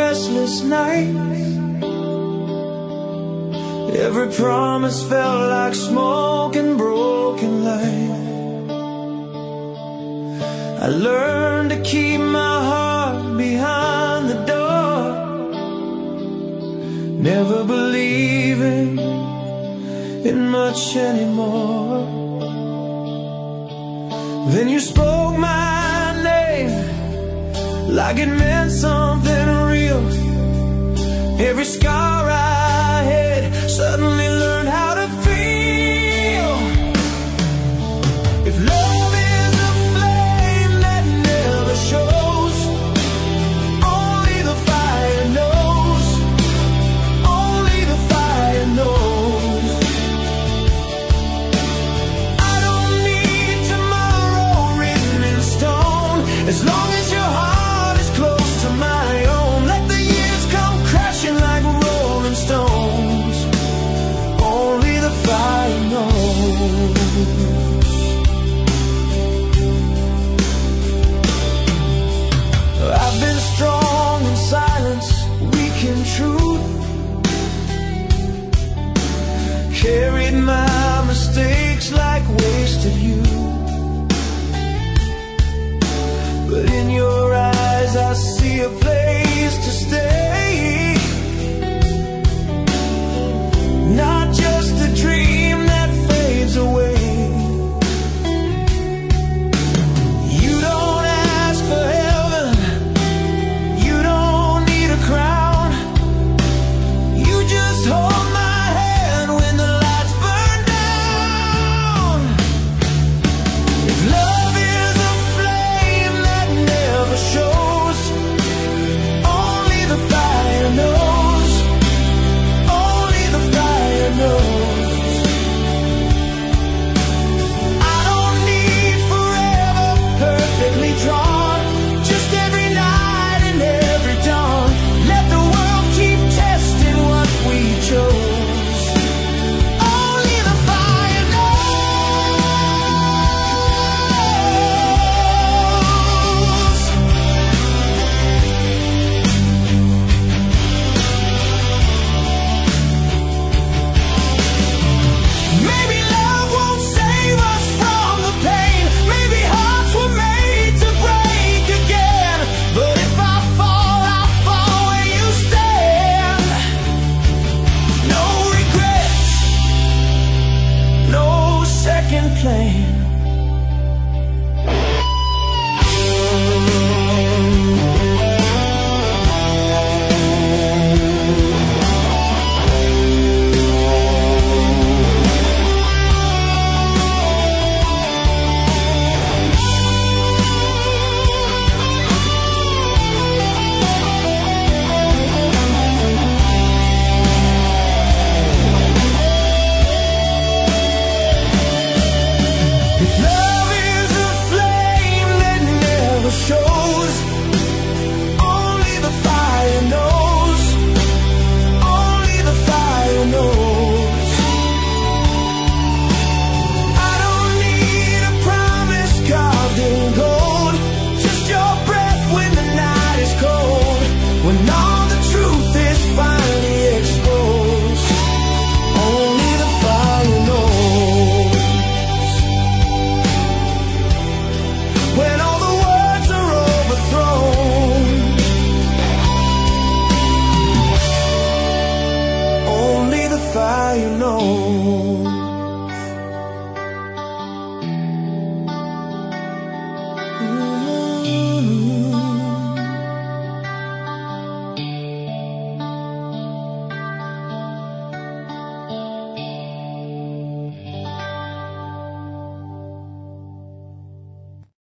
restless nights. Every promise felt like smoke and broken light. I learned to keep my heart behind the door, never believing in much anymore. Then you spoke my name like it meant something real. Every scar I had suddenly learned how to feel. If love is a flame that never shows, only the fire knows, only the fire knows. I don't need tomorrow written in stone, as long as your heart is close to my own. Let the years come crashing like rolling stones, only the fire knows. I've been strong in silence, weak in truth, carried my mistakes like wasted youth. But in your eyes I see a place to stay, not just a dream that fades away. You don't ask for heaven, you don't need a crown, you just hold my hand when the lights burn down. If love is a flame that never shows, only the fire knows, only the fire knows. I don't need forever perfectly drawn, just every night and every dawn. Let the world keep testing what we chose, only the fire knows. Maybe love won't save us from the pain, maybe hearts were made to break again. But if I fall, I'll fall where you stand. No regrets, no second plan. If love is a flame that never shows, only the fire knows, only the fire knows. I don't need a promise carved in gold, just your breath when the night is cold, when all